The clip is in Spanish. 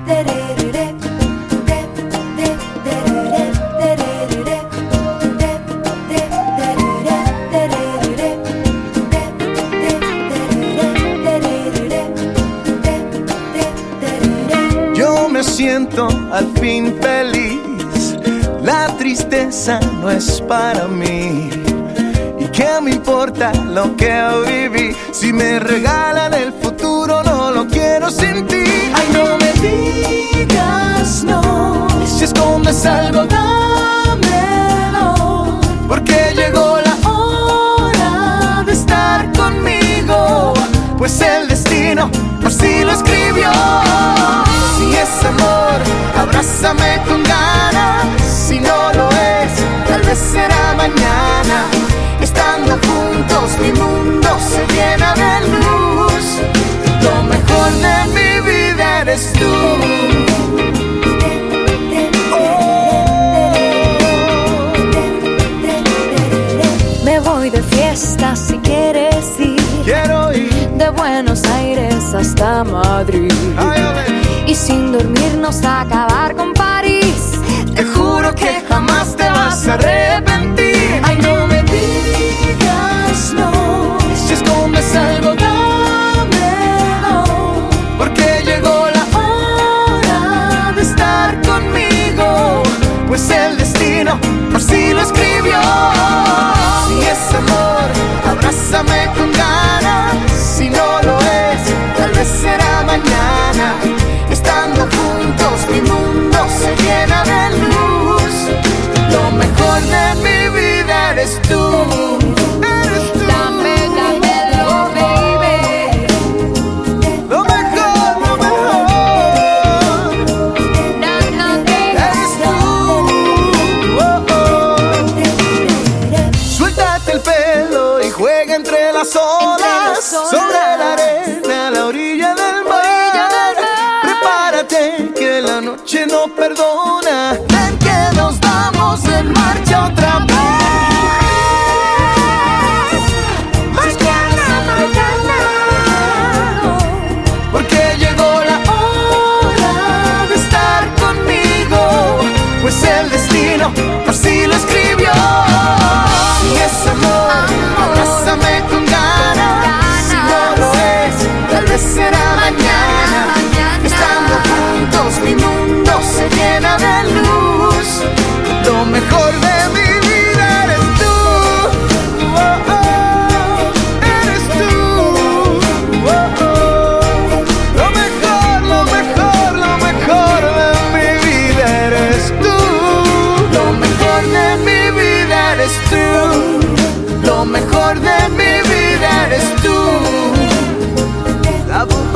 Yo me siento al fin feliz, la tristeza no es para mí. ¿Y qué me importa lo que hoy viví? Si me regalan el futuro no lo quiero sin ti. Ay, no me digas no, si escondes algo dámelo, porque llegó la hora de estar conmigo, pues el destino así lo escribió. Si es amor, abrázame con ganas, si no lo es, tal vez será mañana. Estando juntos mi mundo se llena de luz, lo mejor de mi vida eres tú. Me voy de fiesta si quieres ir. Quiero ir de Buenos Aires hasta Madrid. Y sin dormirnos a acabar con París. Te juro que jamás te vas a arrepentir. Ay, no me digas no, si escondes algo dámelo, porque llegó la hora de estar conmigo, pues el destino así lo escribió. Si es amor, abrázame con ganas, si no lo es, tal vez será mañana. Estando juntos mi mundo se llena de luz, lo mejor de mi vida eres tú. Eres tú. Dame, dámelo, baby. Lo mejor, lo mejor. No, no, Eres tú. Oh, oh. Suéltate el pelo y juega entre las olas, sobre la arena, a la orilla del mar. Prepárate que la noche no perdona. Ven que nos vamos en marcha otra vez. Mañana, mañana, porque llegó la hora de estar conmigo, pues el destino así lo escribió. Si es amor, abrázame con ganas, si no lo es, tal vez será mañana. Estando juntos mi mundo se llena de luz, lo mejor de mi vida eres tú. Oh, oh, eres tú. Oh, oh. Lo mejor, lo mejor, lo mejor de mi vida eres tú. Lo mejor de mi vida eres tú. Lo mejor de mi vida eres tú. La